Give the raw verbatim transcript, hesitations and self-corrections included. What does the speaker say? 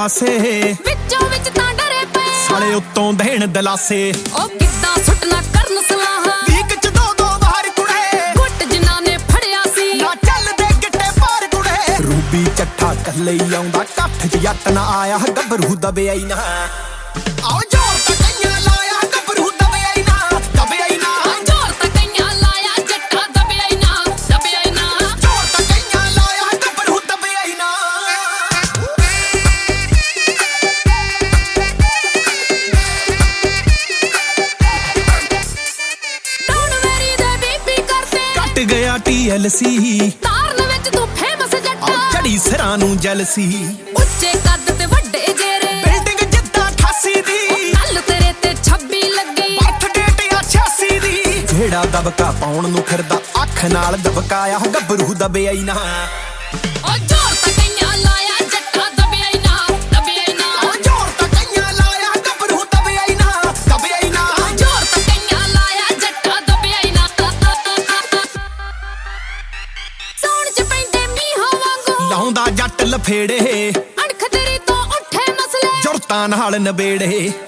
ਪਾਸੇ ਵਿੱਚੋਂ ਵਿੱਚ ਤਾਂ ਡਰੇ ਪਏ ਸਾਲੇ ਉੱਤੋਂ ਦੇਣ ਦਲਾਸੇ ਉਹ ਕਿੱਦਾਂ ਸੁੱਟਣਾ ਕਰਨ ਸਲਾਹਾਂ ਵੀਕ ਚ ਦੋ ਦੋ ਵਾਰ ਕੁੜੇ ਗੁੱਟ ਜਿਨ੍ਹਾਂ ਨੇ ਫੜਿਆ ਸੀ ਨਾ ਚੱਲਦੇ ਗਿੱਟੇ ਪਾਰ ਕੁੜੇ ਰੂਬੀ ਚੱਠਾ ਕੱਲੇ ਹੀ ਆਉਂਦਾ ਕੱਠ ਚ ਜੱਟ ਨਾ ਆਇਆ ਗੱਭਰੂ ਦਬਿਆ ਹੀ ਨਾ ਆਓ ਜੋਰ ਤਾਂ ਕਈਆਂ ਲਾਇਆ ਗੱਭਰੂ ਦਬਿਆ ਹੀ ਨਾ ਦਬਿਆ ਹੀ ਨਾ ਜ਼ੋਰ ਤਾਂ ਕਈਆਂ ਲਾਇਆ ਜੱਟਾ ਦਬਿਆ ਹੀ ਨਾ ਦਬਿਆ ਹੀ ਨਾ ਜੋਰ ਤਾਂ ਕਈਆਂ ਲਾਇਆ ਗੱਭਰੂ ਦਬਿਆ ਹੀ ਨਾ ਡਾਊਨ ਵੈਰੀ ਦੇ ਬੀਬੀ ਕਰਦੇ ਕੱਟ ਗਿਆ ਟੀ ਐਲ ਸੀ ਤਾਰਨ ਵਿੱਚ ਤੂੰ ਫੇਮਸ ਜੱਟਾ ਚੜੀ ਸਿਰਾਂ ਨੂੰ ਜੈਲਸੀ ਉੱਚੇ ਕੱਦ ਤੇ ਵੱਡੇ ਜੇਰੇ ਬਿਲਡਿੰਗ ਜਿੱਦਾਂ ਅਠਾਸੀ ਦੀ ਕੱਲ ਤੇਰੇ ਤੇ ਛੱਬੀ ਲੱਗੀ ਬਰਥ ਡੇਟ ਆ ਛਿਆਸੀ ਦੀ ਜਿਹੜਾ ਦਬਕਾ ਪਾਉਣ ਨੂੰ ਫਿਰਦਾ ਅੱਖ ਨਾਲ ਦਬਕਾਇਆ ਗੱਭਰੂ ਦਬਿਆ ਹੀ ਨਾ ਉਹ ਜ਼ੋਰ ਤਾਂ ਕਈਆਂ ਲਾਇਆ ਜੱਟਾ ਦਬਿਆ ਹੀ ਨਾ ਦਬਿਆ ਹੀ ਨਾ ਉਹ ਜੋਰ ਤਾਂ ਕਈਆਂ ਲਾਇਆ ਗੱਭਰੂ ਦਬਿਆ ਹੀ ਨਾ ਦਬਿਆ ਹੀ ਨਾ ਜ਼ੋਰ ਤਾਂ ਕਈਆਂ ਲਾਇਆ ਜੱਟਾ ਦਬਿਆ ਹੀ ਨਾ ਸੌਣ ਚ ਪੈਂਦੇ ਮੀਂਹਾਂ ਵਾਂਗੂ ਲਾਉਂਦਾ ਜੱਟ ਲਫੇੜੇ ਅਣਖ ਤੇਰੀ ਤੋਂ ਉੱਠੇ ਮਸਲੇ ਜੁਰਤਾਂ ਨਾਲ ਨਬੇੜੇ